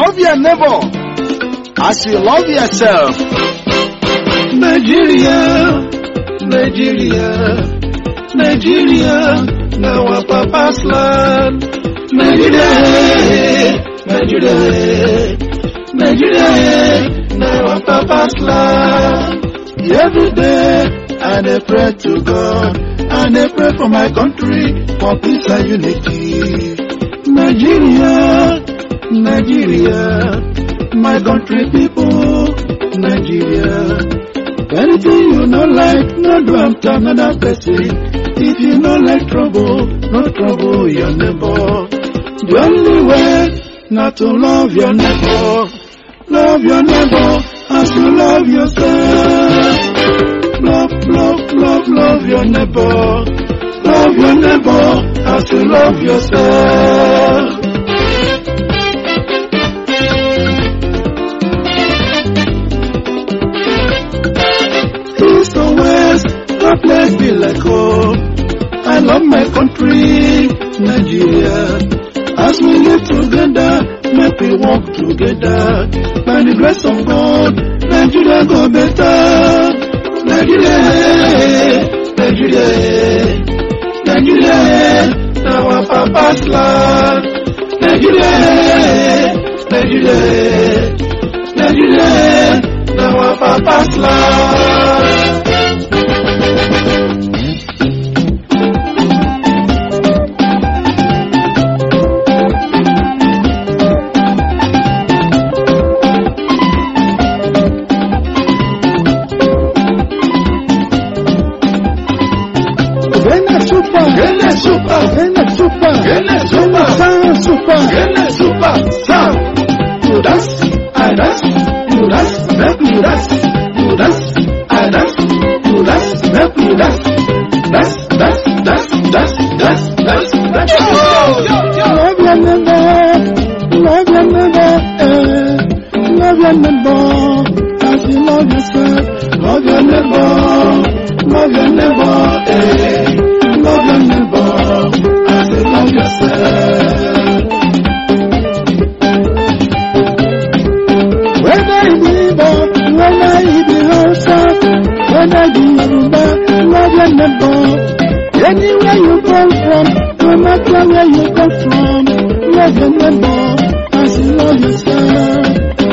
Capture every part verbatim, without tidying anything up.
Love your neighbor as you love yourself. Nigeria, Nigeria, Nigeria, now our papa's land. Nigeria, Nigeria, Nigeria, now our papa's land. Every day I dey pray to God, I dey pray for my country, for peace and unity. Nigeria, Nigeria, my country people, Nigeria. Anything you no like, no do am to another person. If you no like trouble, no trouble your neighbor. The only way not to love your neighbor, love your neighbor as you love yourself. Love, love, love, love your neighbor, love your neighbor as you love yourself. My place be like home. I love my country, Nigeria. As we live together, make we walk together. By the grace of God, Nigeria go better. Nigeria, Nigeria, Nigeria, now our papa's land. Nigeria, Nigeria, Nigeria, now our papa's land. Gene super, gene super, gene super, sound super, gene super, sound. You dance, I dance, you dance, make me dance. You dance, I dance, you dance, make me dance. Dance, dance, dance, dance, dance, dance, dance. Love your neighbor, love your neighbor, eh. Love your neighbor, as you love yourself. Love your neighbor, love your neighbor, eh. Love your neighbor as you love yourself. Whether it be Igbo, whether it be Hausa, whether it be Yoruba, love your neighbor. Anywhere you come from, no matter where you come from, love your neighbor as you love yourself.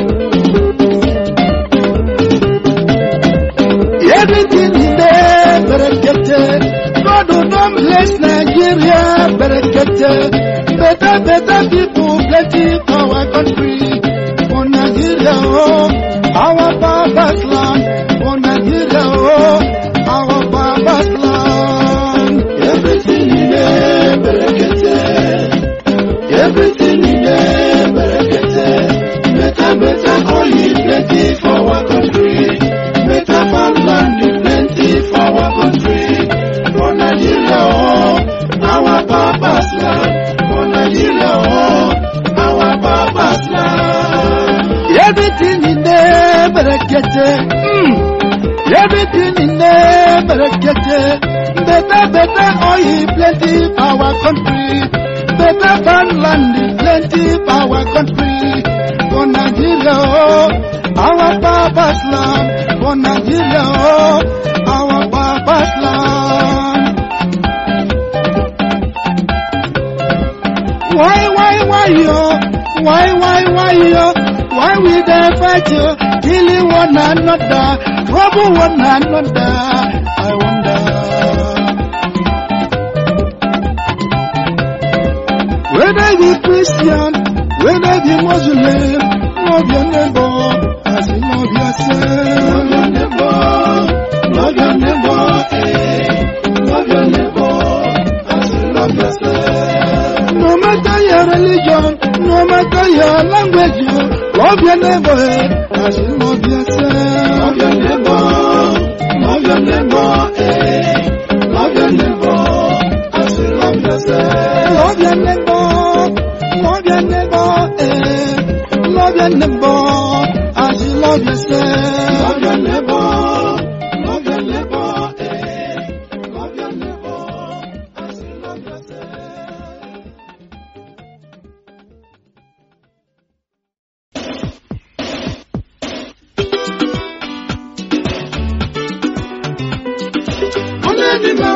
Everything in there, better get it. God don't bless Nigeria, better get it. Better, better people, plenty for our country. For Nigeria, oh, our Papa's land. For Nigeria, oh, our Papa's land. Everything in there, better get it. Everything in there, better get it. Better, better, only plenty for our country. Better farmland, plenty for our country. For Nigeria, oh, our Papa's land. For Nigeria, oh, our Papa's land. Everything in there, better get it. Mm. Everything in there, better get it. Better, better oil, plenty for our country. Better farmland, plenty for our country. For Nigeria, oh, our Papa's land. For Nigeria, oh, our Papa's land. Why, why, why, yo? Why, why, why, yo? Why we dey fight, yo? Killing one another, trouble one another. I wonder. Whether you Christian, whether you Muslim, love your neighbor as you love yourself. Love your neighbor, love your neighbor, eh? Love your neighbor as you love yourself. No matter your religion, no matter your language, love your neighbor, eh? As you love yourself. Love your neighbor, love your neighbor, eh? Love your neighbor as you love yourself. Love your neighbor, love your neighbor, eh? Love your neighbor as you love yourself. Love your neighbor.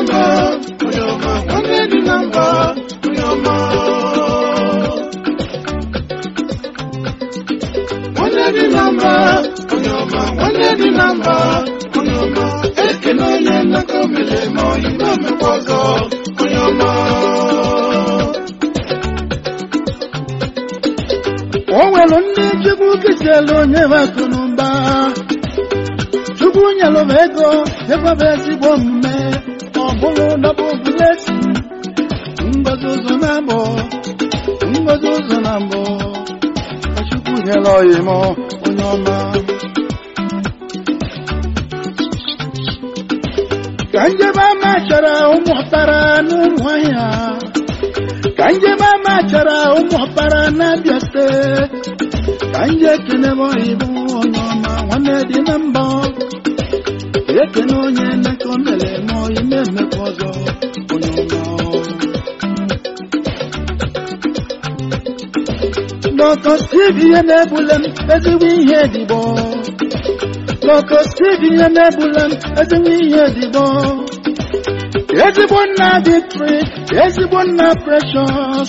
number, Onyoma, one lady number, Onyoma. One lady number, Onyoma, one lady number, Onyoma. Ekeno yena komele mo ino me kwazo, Onyoma. Owelo ndi chubu kiselo nyeva kunumba. Chubu nyalo vego, yeva vesi bomme. Obolo na bobulesi. Ngozozo nambo, ngozozo nambo. Chubu nyalo yemo, Onyoma. Kanje mama chara umuhtara numwaya. Kanje mama chara umuhtara nabiate. Kanje kene mo ibu Onyoma wane di nambo. Yeke no nye na komele mo ime me kozo Onyoma. Loko Stevie ene bulem ezi wi hedi bo. Loko Stevie ene bulem ezi wi hedi bo. Ezi bona victory, ezi bona precious.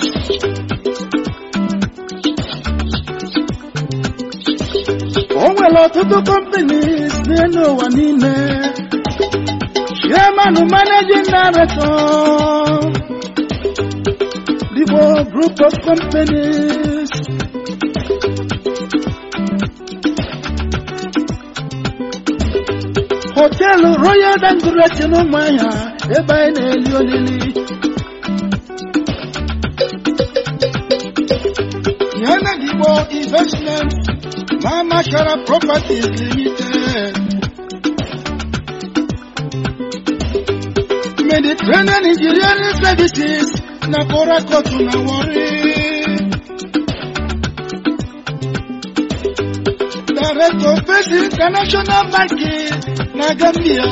Oh well, to the companies they know one in there. Chairman who managing director, the whole group of companies. Hotel Royal and Gretchen Maya, Eba in Elionili. Yana Dibo Investments, Mama Shara Properties Limited. Mediterranean Engineering Services, Nakora Kotuna Wari. Director of First International Banking, Nagambia.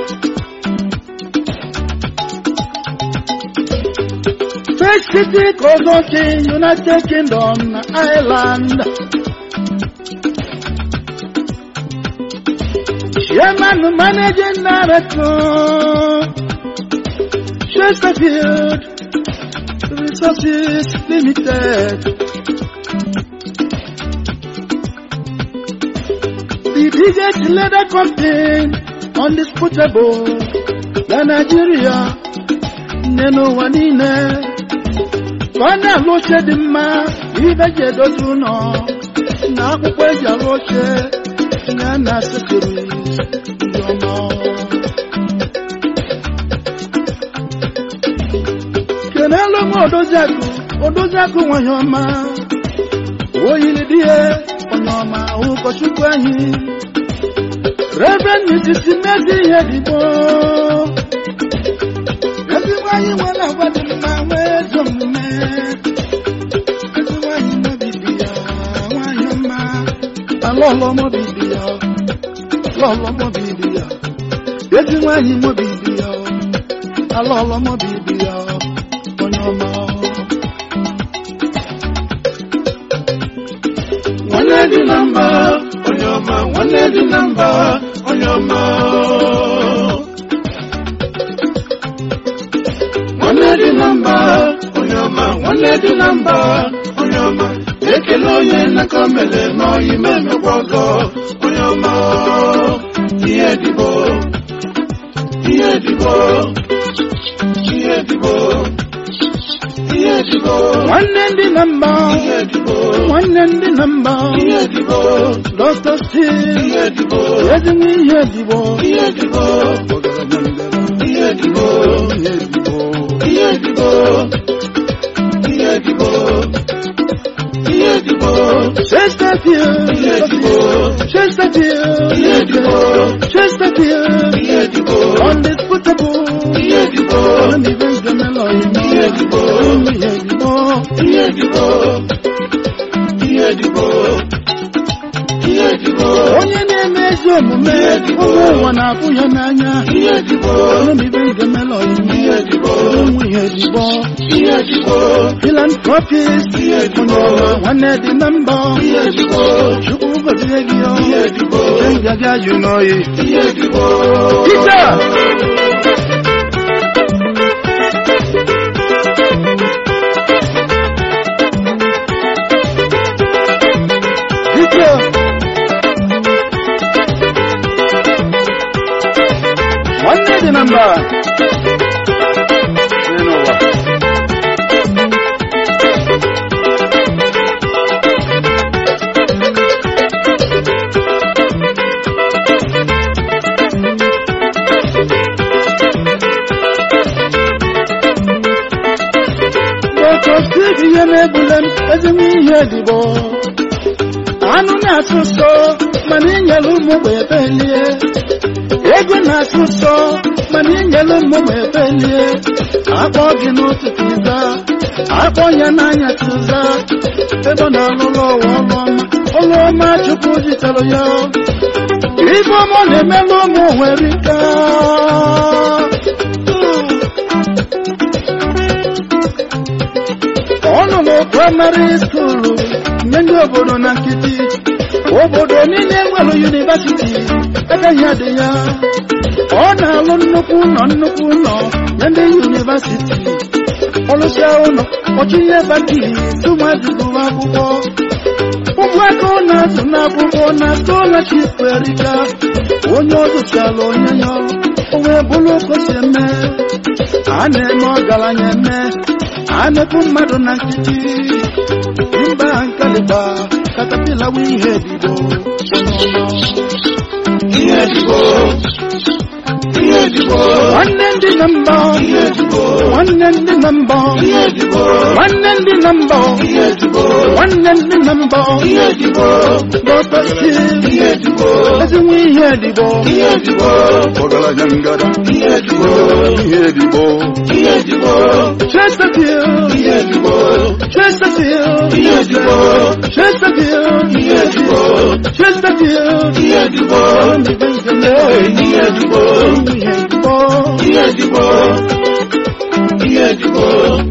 First City Consulting, United Kingdom, Ireland. Chairman Managing Director, Chesterfield Resources Limited. The biggest leather company undisputable, the Nigeria, Neno Wanine, Fana Roche Dima, Iba Jedotuno, Nakweja Roche, Nana Securities, Yomo. Kenelo Modozaku, Odozaku Wanyoma, Oyilidie, Onyoma, Ukoshukwani. Reverend Missus Messi Hedibo. Everyone you want to want to my way from the man. Everyone you know, Bibia, why you ma? Alolo mo Bibia, Lolo mo Bibia. Everyone you know, Bibia, Alolo mo Bibia, Onyoma. One lady number. Onyoma, one lady number, Onyoma. One lady number, Onyoma, one lady number, Onyoma. Ekelo yena komele mo ime me kwazo, Onyoma. Iye dibo, iye dibo, iye dibo, iye dibo. One lady number, iye dibo, one lady number, iye dibo. Doctor Steve, iye dibo, yedimi iye dibo, iye dibo, iye dibo, iye dibo, iye dibo, iye dibo. Chesterfield, iye dibo, Chesterfield, iye dibo, Chesterfield, iye dibo. Undisputable, iye dibo, undisputable, iye dibo, iye dibo, iye dibo, iye dibo. Onye na-emezi omume ụmụ na abụghị n'anya ihe dibo n'obibi gemelo ihe dibo ihe dibo ihe dibo philanthropist ihe dibo nwanne dị na mbọ ihe dibo chukwu gozie gị ihe dibo jengaga you know ihe dibo Peter we bulem ezimi hedibo anu na suso maninyelu mo bebelie ego na suso maninyelu mo bebelie abo gi no tutiza abo ya nanya tuza ebo na lolo wolo olo ma chupu jitalo yo ibo mo ne melo mo werika ono mo primary school menyo bodo na kiti obodo ni ne ngalo university ebe ya de ya ona lo nnukwu no nnukwu no na university olusia ono ochiye baki tumadu akwụkwọ ụmụaka na tuna akwụkwọ na scholarship erika onye ọzụchala onye ya onwe bụrụ koseme a na-eme ọgaranya eme a na-ekwu mmadụ na nkịtị mba nkaliba katapila wu ihe dibo ihe dibo ihe dibo nwanne ndị na mbọ ihe dibo nwanne ndị na mbọ ihe dibo nwanne ndị na mbọ ihe dibo nwanne ndị na mbọ ihe dibo dọtọsi ihe dibo ezinwe ihe dibo ihe dibo ọgaranya ngara ihe dibo ihe dibo ihe dibo Chesterfield ihe dibo Chesterfield ihe dibo Chesterfield ihe dibo Chesterfield ihe dibo ihe dibo ihe dibo ihe dibo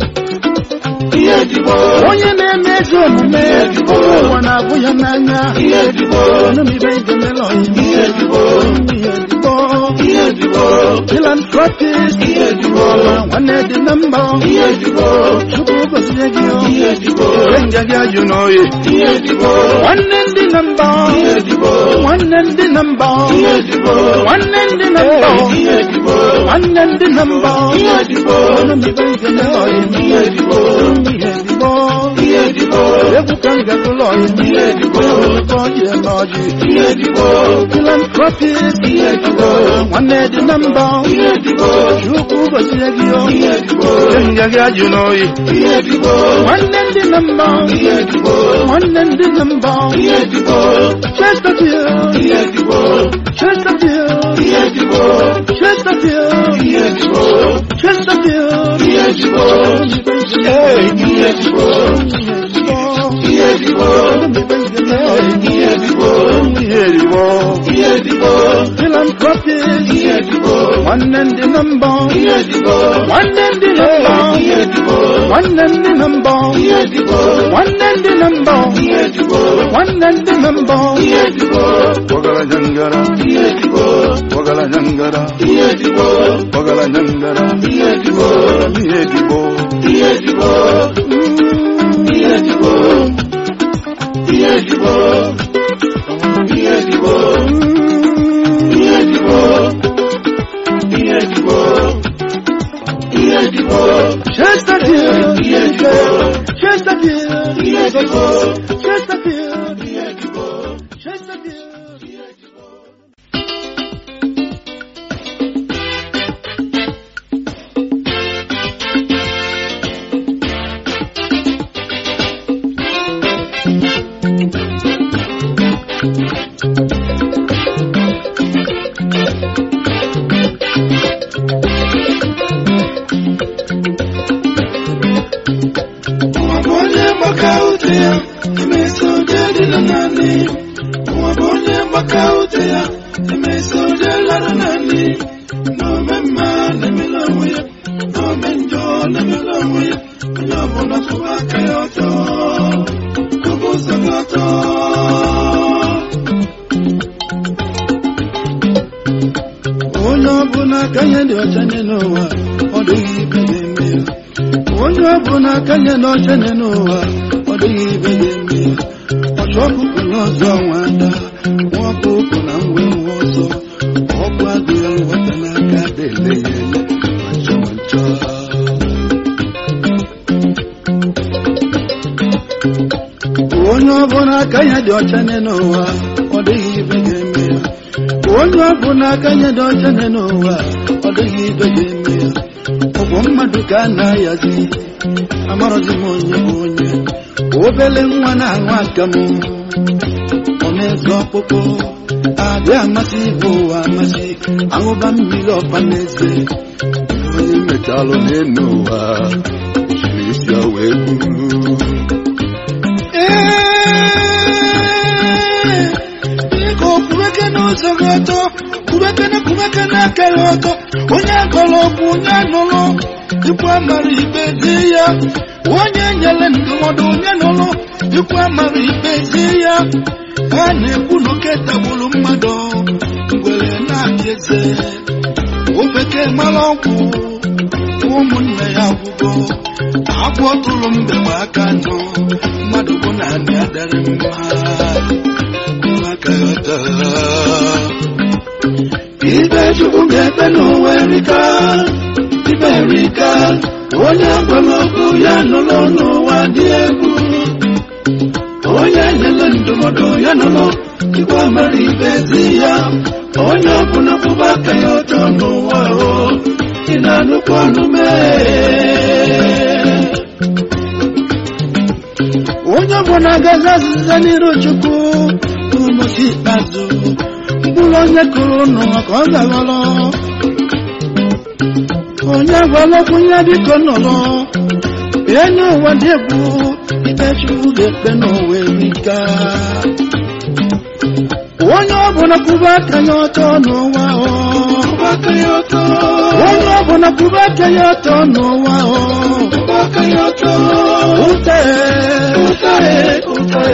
ihe dibo onye na-emezu omume ụwa na-abụ ya n'anya ihe dibo n'omibe igemelo ihe dibo ihe dibo ihe dibo philanthropist ihe dibo nwanne dị na mbọ ihe dibo chukwu gozie gị ihe dibo renja gị ajụ n'oyi ihe dibo nwanne ndị na mbọ ihe dibo nwanne ndị na mbọ ihe dibo nwanne ndị na mbọ ihe dibo nwanne ndị na mbọ ihe dibo n'omibe igemelo ihe dibo ihe dibo ihe dibo egwu ka ngagụlọ ihe dibo kọ je n'ọjị ihe dibo philanthropist ihe dibo nwanne dị na mbọ ihe dibo chukwu gozie gị ihe dibo renja gị ajụ n'oyi ihe dibo nwanne ndị na mbọ ihe dibo nwanne ndị na mbọ ihe dibo Chesterfield ihe dibo Chesterfield ihe dibo Chesterfield ihe dibo Chesterfield ihe dibo hey ihe dibo ihe dibo ihe dibo ihe dibo ihe dibo philanthropist ihe dibo nwanne ndị na mbọ ihe dibo nwanne ndị na mbọ ihe dibo nwanne ndị na mbọ ihe dibo nwanne ndị na mbọ ihe dibo nwanne ndị na mbọ ihe dibo ọgaranya ngara ihe dibo ọgaranya ngara ihe dibo ọgaranya ngara ihe dibo ihe dibo ihe dibo ihe dibo ihe dibo ihe dibo ihe dibo ihe dibo ihe dibo Chesterfield ihe dibo Chesterfield ihe dibo Chesterfield ihe dibo Chesterfield ihe dibo Kanye no chene noa odi bedemi ochoku kunozo wanda wapo kuna mwe woso okwa dio watana kadele machocho onyo bona kanye do chene noa odi bedemi onyo bona kanye do chene noa odi bedemi ọgwọ mmadụ ka na-ayazi amarọzi m onye bụ onye obele nwa na-aṅụ akamụ ọ na-eze ọkpụkpụ adị amasị bụ ụwa amasị aṅụba mmiri ọba n'eze onye mechalụ n'elu ụwa jiri isi ya wee gburu biko kwubeke n'ụzọ gị ọtọ kwubeke na kwubeke n'aka ya ọtọ onye agọrọ ọgwụ onye nụrụ ikwu amara ikpe zie ya onye nyere ndụmọdụ onye nụrụ ikwu amara ikpe zie ya a na-ekwu n'oke tagburu mmadụ ngwere na-abịa eze obeke mara ọgwụ ụmụnne ya gwụgo agwọ tụrụ mbe ma aka nọ mmadụ bụ na adị adịrị mma aka ghọta ibe chukwu ga-ekpe n'ụwa erika ibe erika onye agwara okwu ya nụrụ n'ụwa dị egwu onye nyere ndụmọdụ ya nụrụ ikpe amara ikpe ezi ya onye ọbụla kwụba aka ya ọtọ n'ụwa o ị na-anụkwa ọnụ mee onye ọbụla agaghị azịza n'iru Chukwu n'ụbọchị ikpeazụ mkpụrụ onye kụrụ n'ụwa ka ọ gaghọrọ onye gwara okwu ya biko nọrọ bịa n'ụwa dị egwu ikpe Chukwu ga-ekpe n'ụwa erika onye ọbụla kwụba aka ya ọtọ n'ụwa onye ọbụla kwụba aka ya ọtọ n'ụwa ute ute ute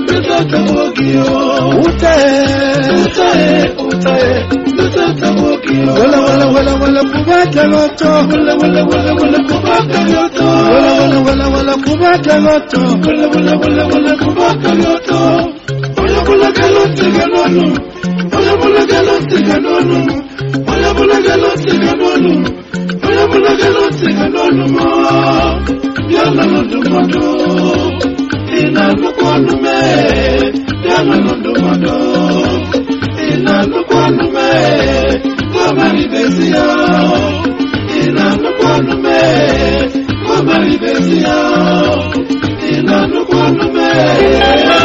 wala wala wala wala kwụba aka ya ọtọ wala wala wala wala kwụba aka ya ọtọ wala wala wala kwụba aka ya ọtọ wala wala wala wala kwụba aka ya ọtọ onye ọbụla ga-alọtị ga n'ọnụ onye ọbụla ga-alọtị ga n'ọnụ onye ọbụla ga-alọtị ga n'ọnụ onye ọbụla ga-alọtị ga n'ọnụ bịa nọrọ ndụmọdụ ị na-anụkwa ọnụ mee bịa nọrọ ndụmọdụ ị na-anụkwa ọnụ mee gbamara ibezi ya ị na-anụkwa ọnụ mee gbamara ibezi ya ị na-anụkwa ọnụ mee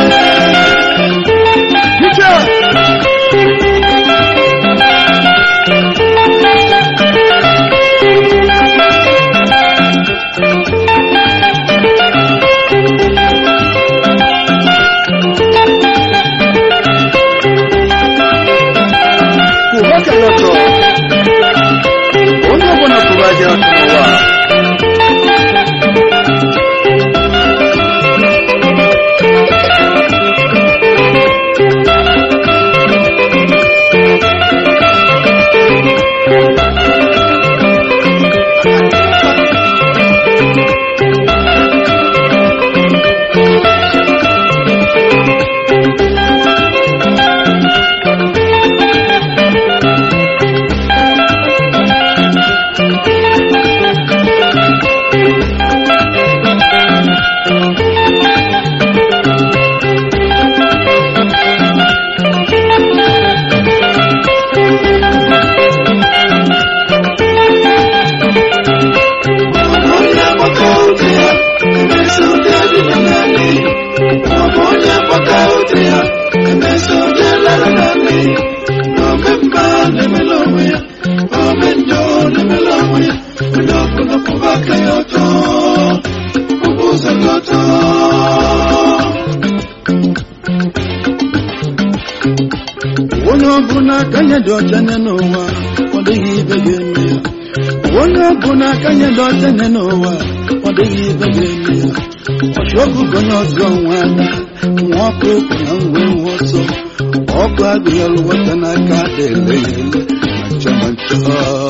Kanya do chane nowa odigi begeme wona bona kanya do chane nowa odigi begeme oshogu gonyo zonwana mwako kunangwe woso okwa biyo watana ka dele mancha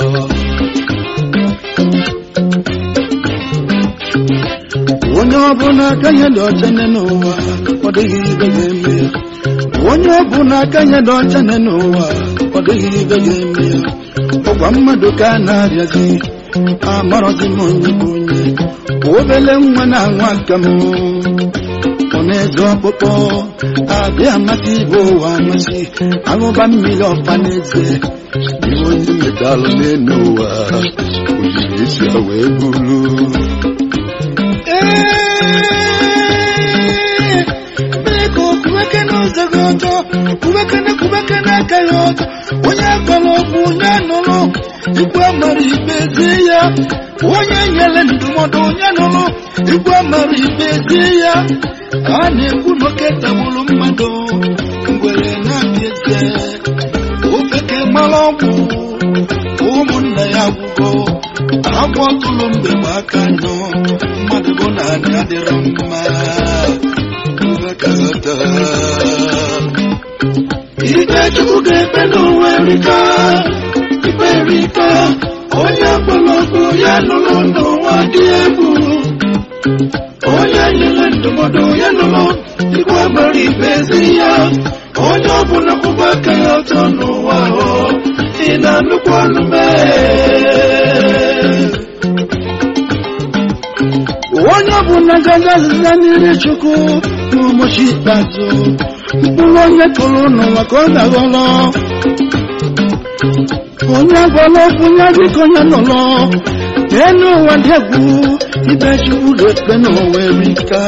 wona bona kanya do chane nowa odigi begeme onye ọbụla kanya dị ọcha n'ụwa ọ dịghị ibe ga-eme ya ọgwa mmadụ ka na-arịazi amarọzi m onye bụ onye obele nwa na-anwụ aka m n'ego ọkpụkpọ abịa amasị igbo ụwa amasị aṅụba mmiri ọfa n'eze iwe onye medalụ n'elu ụwa ojiri esi wee bụrụ biko kubeke n'ụzọ gị ọtọ kubekene kubekene aka ya ọtọ onye gwara okwu onye nụrụ igwe mara ikpe zie ya onye nyere ndụmọdụ onye nụrụ igwe mara ikpe zie ya a na-ekwu n'oke tagburu mmadụ ngwere na-abịa eze ofeke mara ọgwụ ụmụnna ya gwụgo agwọ tụrụ mgbe ma aka nọ mmadụ bụ na adị adịrọ mma ikpe chukwu ga-ekpe n'ụwa erika ikpe erika onye kpọrọkpụ ya nụrụ n'ụwa dị egwu onye nyere ndụmọdụ ya nụrụ igwe mara ikpe ezi ya onye ọbụla kwụba aka ya ọtọ n'ụwa ahụ ị na-anụkwa ọnụ mee onye ọbụla gaga azịza n'ire chukwu n'ụbọchị ikpeazụ mkpụrụ onye tụrụ n'ụwa ka ọ ga-aghọrọ onye gwara okwu ya dịka onye nọrọ n'elu ụwa dị egwu ikpe chukwu ga-ekpe n'ụwa erika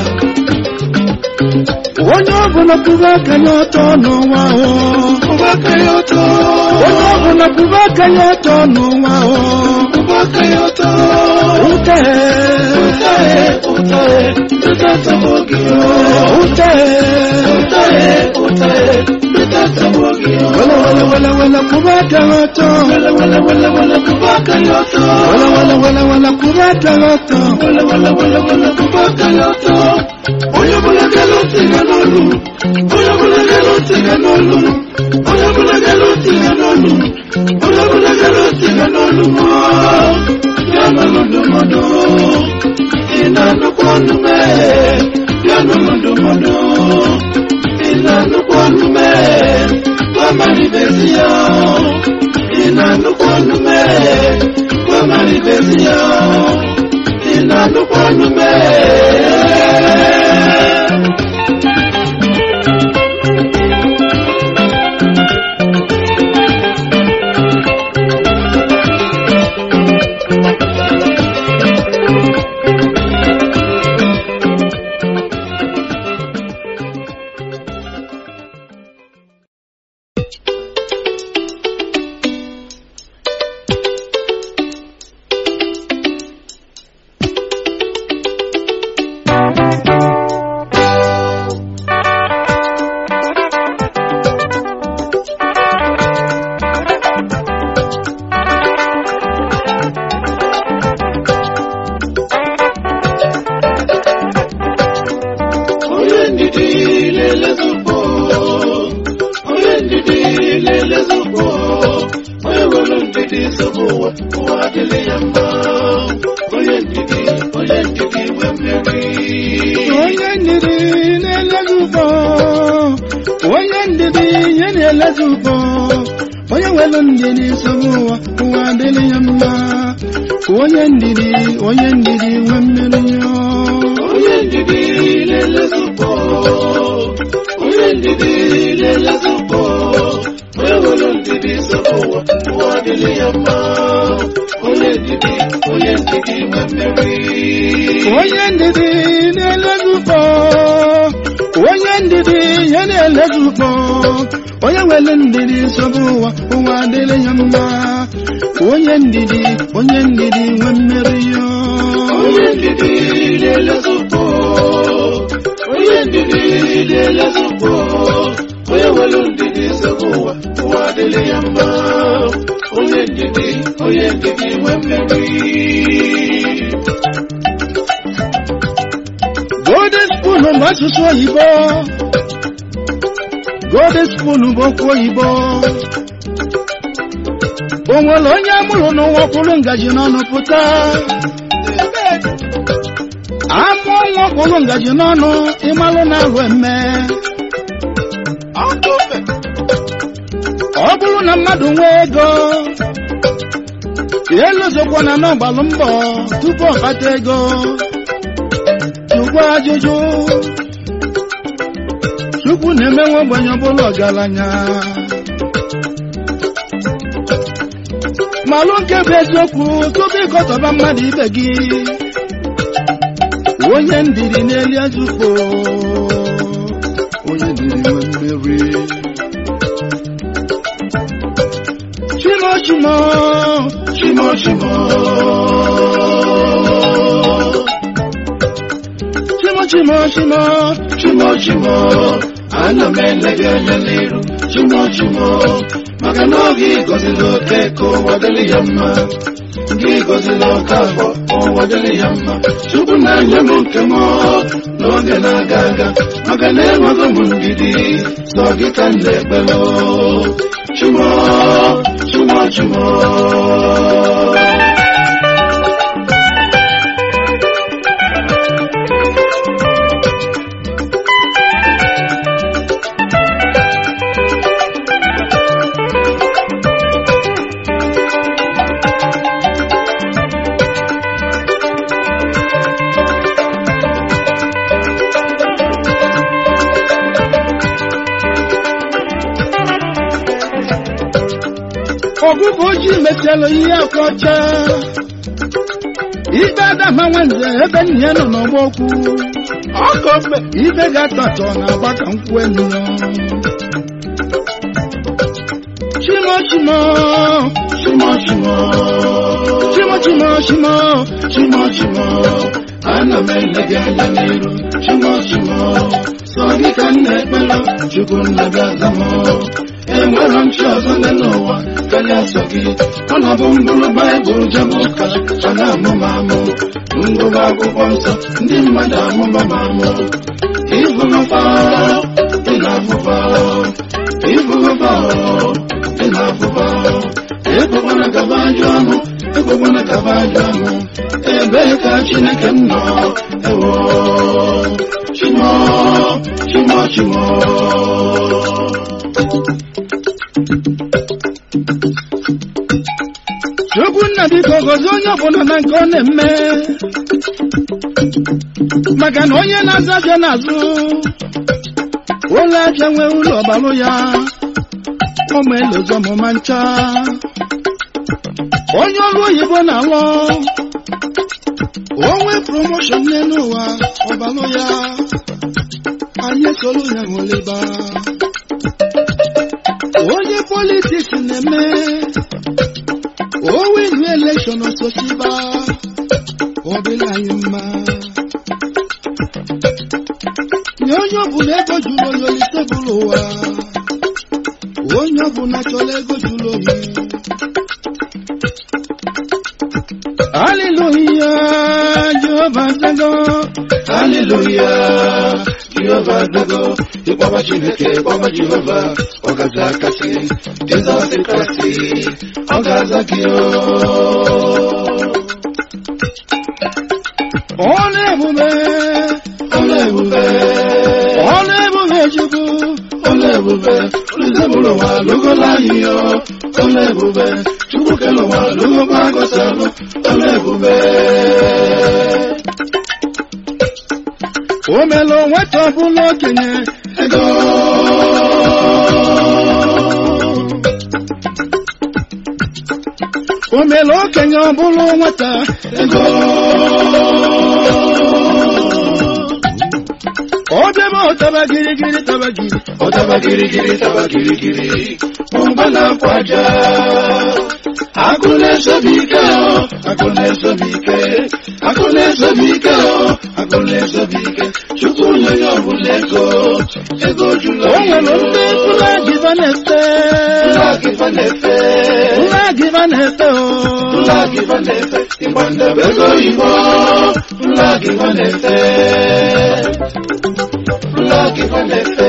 onye ọbụla kwụba aka ya ọtọ n'ụwa ahụ kwụba aka ya ọtọ onye ọbụla kwụba aka ya ọtọ n'ụwa ahụ kwụba aka ya ọtọ utahe utahe utahe utahe utahe utahe utahe wala wala wala wala kwụba aka ya ọtọ wala wala wala wala kwụba aka ya ọtọ wala wala wala wala kwụba aka ya ọtọ wala wala wala wala kwụba aka ya ọtọ onye ọbụla galo tiga n'olu onye ọbụla galo tiga n'olu onye ọbụla galo tiga n'olu onye ọbụla galo tiga n'olu ya nụrụ ndụmọdụ ị na-anụkwa ọnụ mee ya nụrụ ndụmọdụ ị na-anụkwa ọnụ mee gwamaribezi ya ị na-anụkwa ọnụ mee gwamaribezi ya ị na-anụkwa ọnụ mee onye ndidi onye ndidi nwe mmiri yo onye ndidi lelezupo onye ndidi lelezupo onye wolo ndidi sobo wa dele yamba onye ndidi onye ndidi nwe mmiri onye ndidi lelezupo onye ndidi yene lelezupo onye wolo ndidi sobo wa dele yamba onye ndidi onye ndidi nwe mmeri yo onye ndidi lelezupo onye ndidi lelezupo onye welu ndidi sobuwa wa dele yamba onye ndidi onye ndidi nwe mmeri golden spoon bụ asụsụ oyibo golden spoon bụ okwu oyibo onwere onye amụrụ n'ụwa kwụrụ ngaji n'ọnụ pụta amụ nwa kwụrụ ngaji n'ọnụ ịmalụ na-alụ eme ọ bụrụ na mmadụ nwee ego elozokwa na n'ọgbalụ mbọ tupu ọ kpata ego jụkwa ajụjụ Chukwu na-eme nwa ogbenye ọbụla ọgaranya. Malụ nke bụ eziokwu tupu ịkọtọba mmadụ ibe gị. Onye ndiri n'elu ezukpo, onye ndiri nwe mmeri. Chimo chimo, chimo chimo, chimo chimo chimo, chimo chimo. Ana m elege anya n'iru, chimo chimo. Maka na oge ịgọzila oke ka ụwa dịrị ya mma. Gị gọzila oke afọ ụwa dịrị ya mma. Chukwu na-enye m nke m n'oge na-aga aga. Maka na enweghị m ndidi, sọ gị ka m na-ekpere. Chimo, chimo, chimo. Ọgụgụ ojii metialụ ihe akọcha. Ibe Adama Nwanze ebe nne ya nọ n'ọgbọ okwu. Ọkọbe ibe ga-atatọ na-agba ka nkwụ enu. Chimo chimo, chimo chimo, chimo chimo chimo, chimo chimo. Ana m elege anya n'iru, chimo chimo. Sọ gị ka m na-ekpere, Chukwu na-aza m. Enwere m chi ọzọ n'ụwa karịa sọ gị. Ọ na-abụ mkpụrụ Baịbụl jebe ụka, a na-amụma amụ. Ngụgụ akwụkwọ nsọ, ndị mmadụ amụma m amụ. Ịbụghọba, ị na-afụba. Ịbụghọba, ị na-afụba. Ekwekwana gaba ajọ ọnụ, ekwekwana gaba ajọ ọnụ. Ebee ka Chineke m nọ? Ewo, Chimo, Chimo, Chimo. Chukwu nna biko gọzie onye ọbụla na nke ọ na-eme. Maka na onye na-aza abịa n'azụ, ụlọ aja nwe ụlọ ọbalụ ya. Ụmụ elozo ọmụma ncha. Onye ọrụ oyibo na-alụ, onwe promoshọn n'elu ụwa ọbalụ ya. Anyị soro ya ṅụlịba. Onye politiks na-eme, o win election ososiba, ọ dịla anyị mma. Nye onye ọbụla ego jụrụ oyi olise bụrụ ụwa. Onye ọbụla chọrọ ego jụrụ oyi. Hallelujah, Jehovah Zago. Hallelujah, Jehovah Zago. Ịkpọba Chineke, ịkpọba Jehova, ọ ga-aza kasị. Jizọs kasị, ọ ga-aza gị o. Ọlụ ebube, ọlụ ebube, ọlụ ebube Chukwu, ọlụ ebube. Olise bụrụ ụwa lụgola anyị o. Ọlụ ebube, Chukwu kere ụwa lụgokwa agọsalụ. Ọlụ ebube. O melụ nwata ọbụla okenye ego. O melụ okenye ọbụla nwata ego. Ọ bịaba ọtaba girigiri taba giri, ọtaba girigiri taba girigiri. Mụba na-akwa aja. Akụ na-esobe ike o, akụ na-esobe ike. Akụ na-esobe ike o, akụ na-esobe ike. Chukwu nye ya ọbụla ego, ego jụrụ oyi. O nwere ndị flagiva na-efe, flagiva na-efe, flagiva na-efe o, flagiva na-efe. Ịgba ndebe ego oyibo, flagiva na-efe, flagiva na-efe,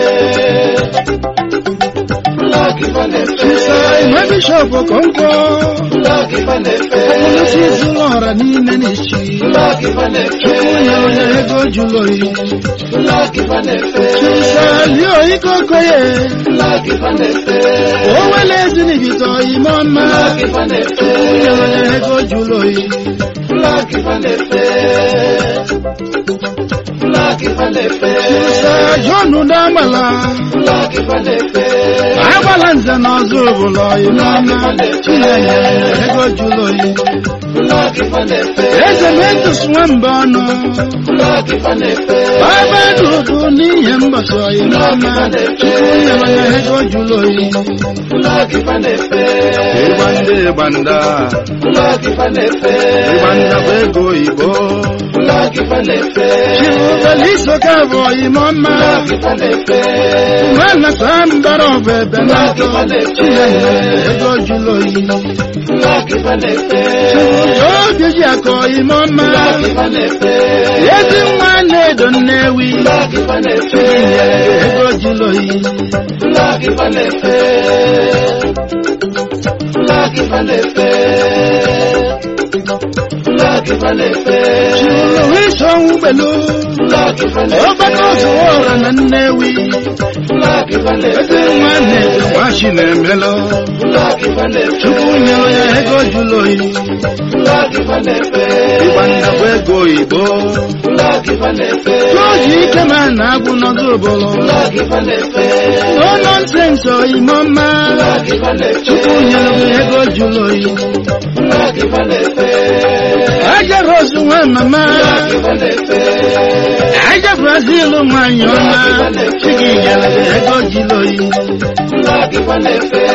flagiva na-efe. Nwe Bishop Okonkwo, flagiva na-efe. Ọmụlụsi zụrụ ọra niile n'ichi, flagiva na-efe. Chukwu nyere ego jụrụ oyi, flagiva na-efe. Chisalio Ikokoye, flagiva na-efe. O wele ezinibito ime ọma, flagiva na-efe. Chukwu nyere ego jụrụ oyi, flagiva na-efe. Jonu Damala, Avalanza Nozubulo, Ego Juloy, Regimentus Wambano, Baba Duni Embasoy, Ego Juloy, Bande Banda, Banda Bego Ibo, Chilubaliso Cavoy, Mama, Mana Sambaro, Benato, Ego Juloy, Joe Jaco, Mama, Yes, one don't know we, Ego Juloy, Lucky Vanefe, Lucky Vanefe, Lucky Vanefe, Chilowison Belu, Lucky Vanefe, Obanos War and Newi, Lucky Vanefe, Mane, Washing and Melo, Lucky Vanefe, Chukunya, Ego Juloy, Lucky Vanefe, Wanda Wego Ibo, Lucky Vanefe, Joji Kaman Abunodobolo, Lucky Vanefe, no nonsense, oh, Mama, Lucky Vanefe, Chukunya, Ego Juloy, Lucky Vanefe, Aja Rosu, Mama, Lucky Vanefe, Aja Brazil, Manyona, Chikia, Ego Juloy, Lucky Vanefe.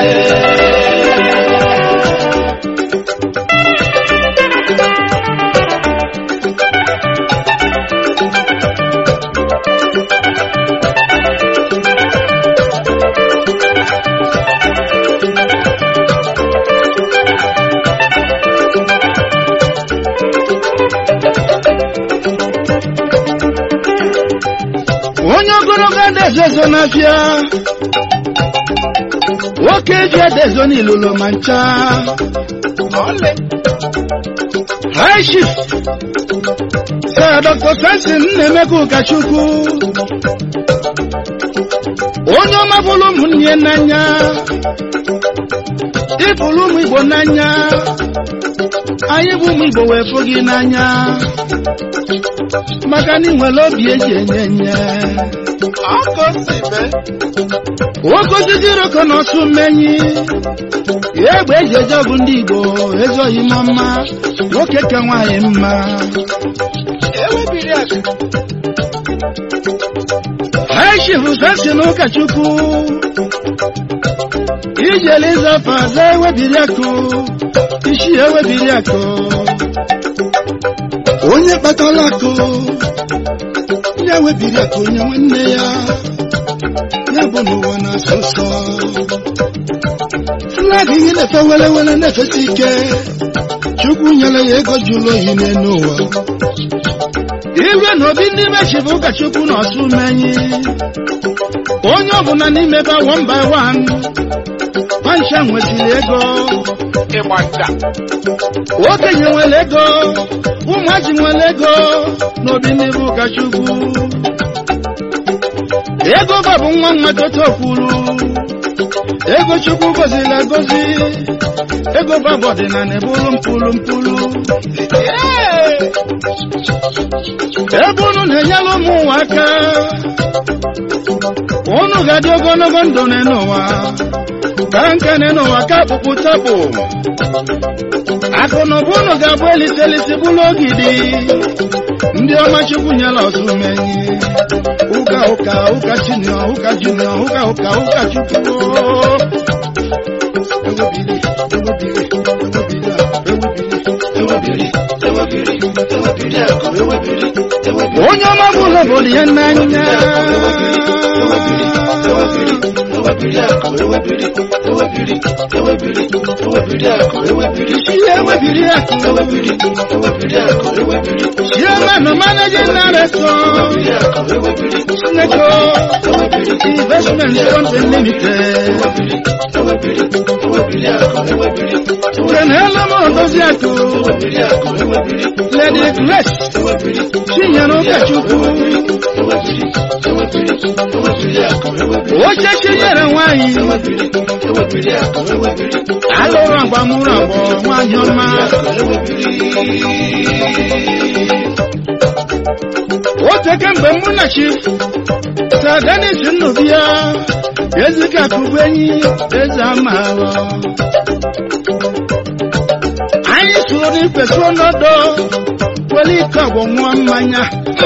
Dezo na fia Woke je dezo ni lolo mancha Ole High shift Sir Doctor Francis Nemeku Kachuku Onyo mabulu munye nanya Ifulu mwibo nanya Ayibu mwibo wefogi nanya Makani mwelo bieje nyenye Woko jiro kono sumenyi Yegbe jeje bundigo ezo imama Woke kanwa imma Ewe biriak Haishi husasi no kachuku Ijeliza faze ewe biriako Ishi ewe biriako Onye batalako Yawe biriako nyamene ya Yabono wana soso Flagi nefe wele wele nefe sike Chuku nyele yego julo hine noa Iwe no bindi meshivuka chuku no sumenyi Onyo buna nimeba one by one Pansha mwesi lego Emwanda Woke nyewe lego Umaji mwe lego No bindi vuka chuku Ego babu nwa matoto kulu Ego chuku gozi la gozi Ego babu dina nebulu mpulu mpulu Ebunu nenyalo muwaka Onu gadio gono gondo nenowa Kanka nenowa kapu putapu Akono bunu gabweli selisi bulogidi Ndio machuku nyala osumenyi Uka uka uka junior uka junior uka uka uka chuku Ewo bili ewo bili ewo bili ewo bili ewo bili ewo bili ewo bili ewo bili Onyo mabulo boli enanya ewo bili ewo bili ewo bili ewo bili ewo bili ewo bili ewo bili ewo bili ewo bili ewo bili ewo bili ewo bili ewo bili Yema no manager na resto ewo bili Neko investment company limited Kenela mondozi yako Lady Grace Chinyano kachuku Oche chinyere wanyi Alo rangwa murambo wanyoma Ote second Bamunachi, Sadanis in Nubia, Ezeka Kubeni, Ezamala. I saw the persona door, Walika one mania.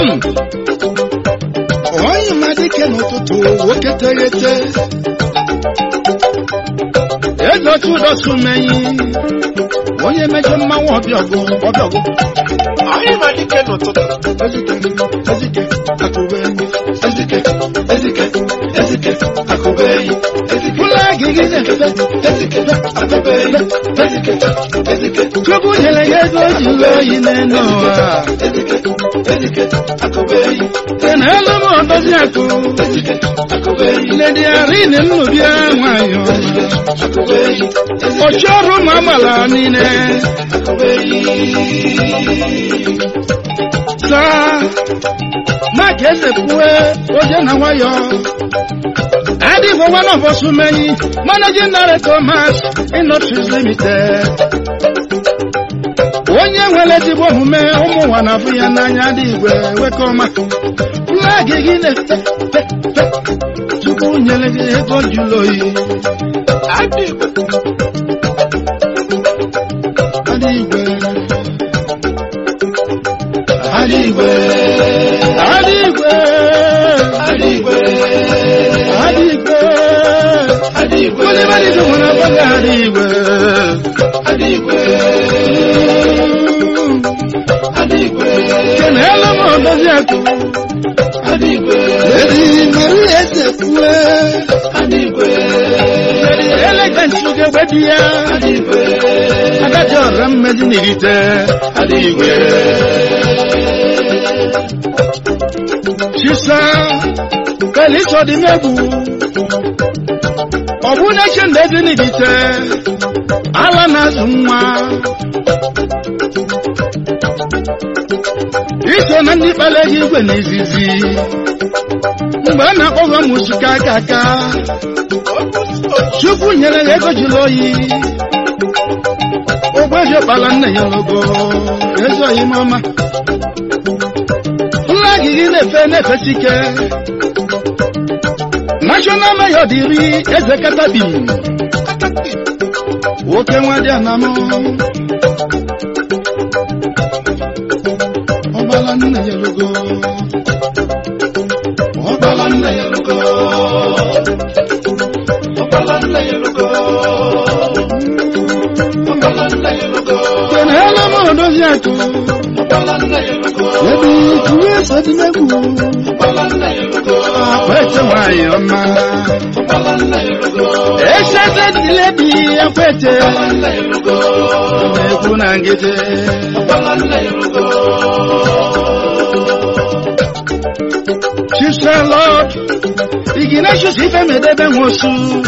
Oh, you might cannot do what it is. There's not too much to me. When you make a man of your go, what go? I might cannot hesitate, hesitate, Akubay, hesitate, hesitate, hesitate, Akubay, hesitate, hesitate, Akubay, hesitate, hesitate. Trouble, you lay in a no, hesitate, hesitate, Akubay, and hello, Baziaco, hesitate, Akubay, Lady Arena, Nubia, Akubay, or Choro Mamala, Nine, Sir, my guess is where Ojanawayo. I did for one of us who many managing director Mass Industries Limited. One young relative who may almost one of you and I did where come flag in a to go in July. I did. Adigwe, Adigwe, Adigwe, Adigwe, Adigwe. Everybody do wanna bang Adigwe, Adigwe, Adigwe. Can hello mo baziako, Adigwe. Lady Maria Sekwe, Adigwe. Lady elegant sugar badia, Adigwe. Agajo ramedinite, Adigwe. Chisa, Kaliso di Mebu, Obu Nation Desinite, Alana Zuma, Iso Nandi Palagi Wenizizi, Mbana Ova Musika Kaka, Shufu Nyere Ego Juloi, Obajo Balana Yologo, Ezo Imama. National Mayor Diri Ezekatabi Woke Wadianamo Obalanda Yalugo Obalanda Yalugo Obalanda Yalugo Obalanda Yalugo Can hello Modoziato Obalanda Yalugo Maybe to yes at the Mebu Obalanda Yalugo Where's my Oma Obalanda Yalugo Esha the lady and Pete Obalanda Yalugo Mekunangete Obalanda Yalugo She said Lord Ignatius if I made them Mosu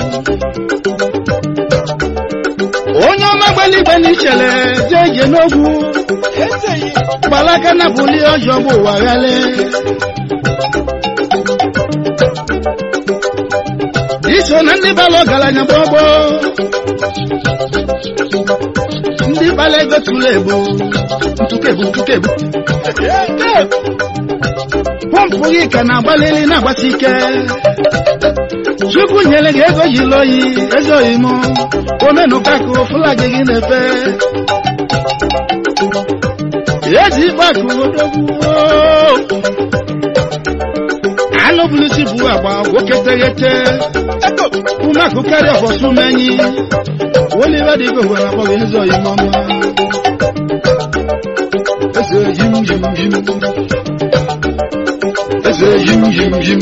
Onyo Mabali Benichele Jay Nogu Balaka na buli ojobo wagale Iso nandi balo galanya bobo Ndi balego tulebu Tukebu tukebu Pompu yika na balili na basike Chuku nyele gego yiloyi Ezo imo Omenu kako fulage ginefe Yezi baku odogu Alo bulusi buwa ba wokete yete Uma kukari ofo sumenyi Woli wadi go wana po genizo imama Eze yim yim yim Eze yim yim yim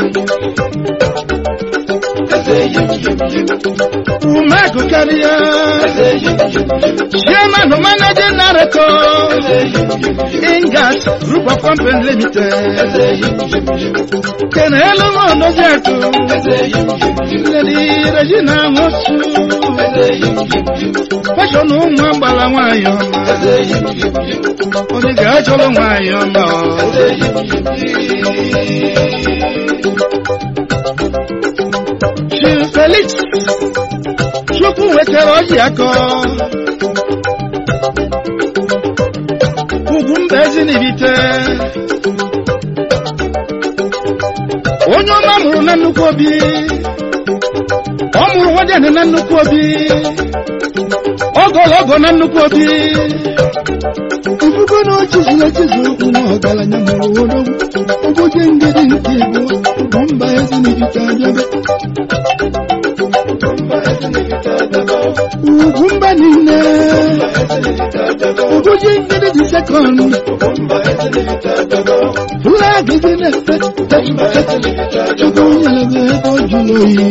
Eze yim yim yim Uma kukari ya Eze yim yim yim Shema no managing director Ingas Group of Companies Limited Can hello no jato Lady Regina Mosu Fashion Mwambala Wayo Oniga Cholo Wayo She Felix Choku Wetero Yako Ugum Bezini Vite onye ọma mụrụ na nnukwu obi ọ mụrụ nwadị na nnukwu obi ogologo na nnukwu obi ifugo na ochizula chizuru ụmụ ọgaranya mụrụ odogwu ụbọchị ngedi nke igbo bụ mba ezi n'ibite abịabe ugwu mba niile ụbọchị ngedi dị sekọnd flag dị na-efe chukwu nyere gị ebe o jụrụ oyi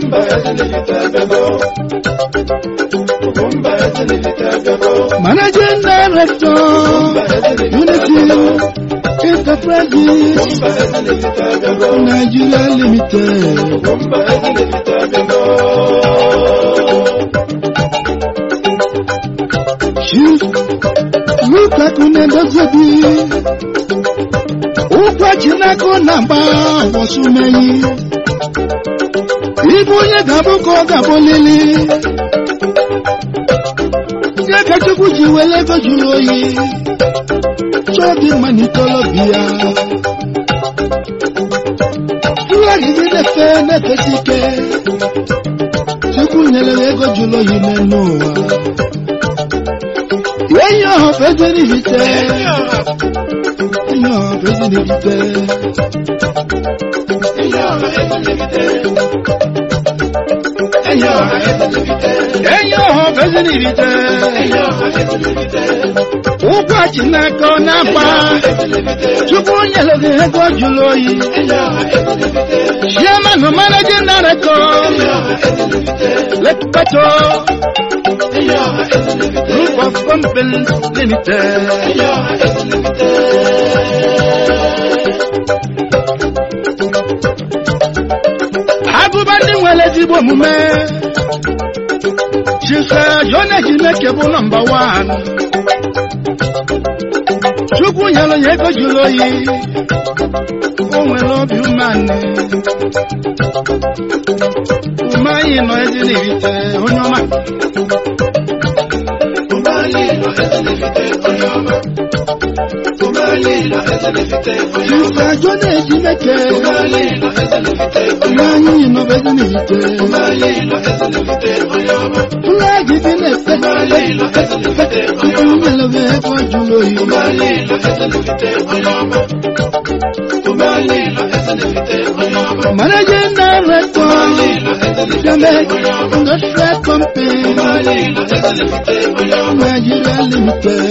Managing Director, Unity Enterprises, Nigeria Limited. Chief Luka Kunedozebi, Ukwa Chinako Namba, Wasumeyi, Ibuye Gabuko Gabolili. Kachukwu ji wele go juru oyi chọdị manitolobia flag dị nefe nefesi ike chukwu nyere ego juru oyi n'elu ụwa enyi ọha fezi n'ibite enyi ọha fezi n'ibite enyi ọha fezi n'ibite enyi ọha fezi n'ibite ụgwọ Chineke na-akpa chukwu nyere gị ego juru oyi chairman managing director Lekpato Group of Companies Limited agụba ndị nwere ezigbo omume Chisa Jona Chineke bụ nọmba one chukwu nyere ya ego juru oyi o nwere obi umeanị ume anyị nọ ezi n'ibite onye ọma ume anyị nọ ezi n'ibite onye ọma ume anyị nọ ezi n'ibite onye ọma Chisa Jona Chineke ume anyị nọ ezi n'ibite ume anyị nọ ezi n'ibite ume anyị nọ ezi n'ibite onye ọma flag dị na-efe ume anyị nọ ezi n'ibite onye ọma nyere gị ego juru oyi ume anyị nọ ezi n'ibite onye ọma ume anyị nọ ezi n'ibite onye ọma managing director Jamek Industrial Company Nigeria Limited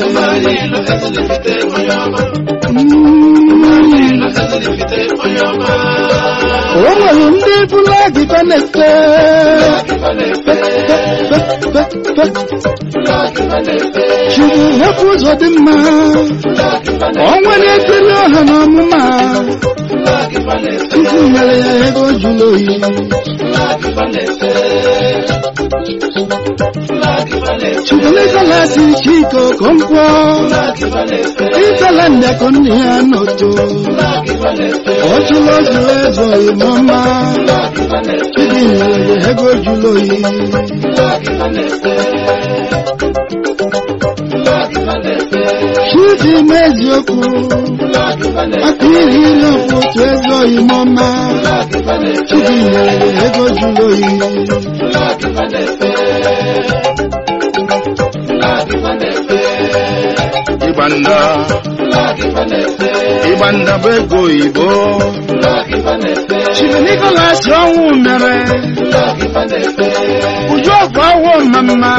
o nwere ndị flag ka na-efe chukwu hapụ ụzọ dị mma o nwere ekele ọha na ọmụma chukwu nyere ya ego juru oyi Chukwulegalasi Chiko Kompwo Isalanda konni ya noto Ochulo julezo imama Chidi nyele hego juloyi Chidi mezioku Akiri lofu twezo imama Chidi nyele hego juloyi Ibanda Ibanda bego ibo Chief Nicholas Onwu mere Ujo fawo mama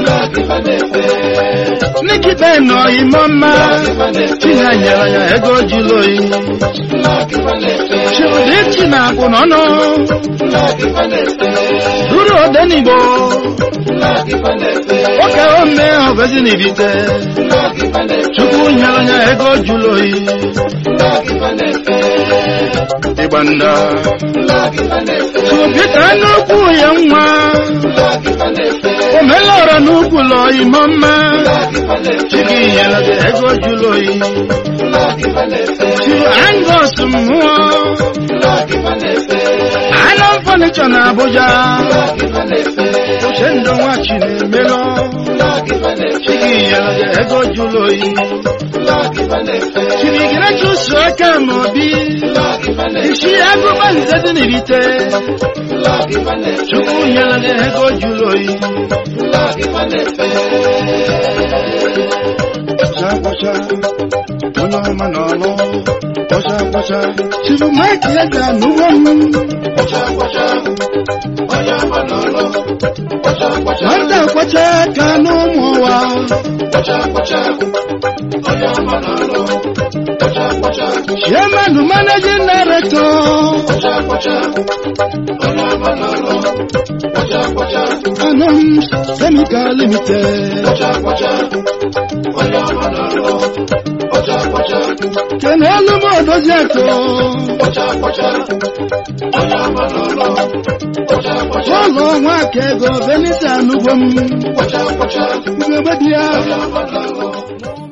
Nikite no imama Chinyanyela ya ego jiloyi Chief Dichi na kunono Duru odenibo Oke ome obezi nibite chukwu nyere ya ego juru oyi Ibanda Chupita n'ukwu ya nwa Omelora n'ukwu lọ imama Chigi nyere ya ego juru oyi Chifu Angus mmụọ Anam furniture na Abuja Ochendo nwa Chinemelo Chigi yalaga ego juloyi Chigi gira chusu aka mobi Ishi ego banzadi nirite Chuku yalaga ego juloyi Kwacha kwacha Ono manolo Kwacha kwacha Chibu maki yaga nuwamu Kwacha kwacha Ono manolo Kwacha kwacha Manda kwacha kanu mwa Kwacha kwacha Ono manolo Kwacha kwacha Chairman managing director Kwacha kwacha Ono manolo Kwacha kwacha Anum Chemical Limited Kwacha kwacha Ono manolo Kwacha kwacha Kenelu Modojato Kwacha kwacha Ono manolo Kwacha kwacha Olo mwakego Benita nubom Kwacha kwacha Ugebadia Ono manolo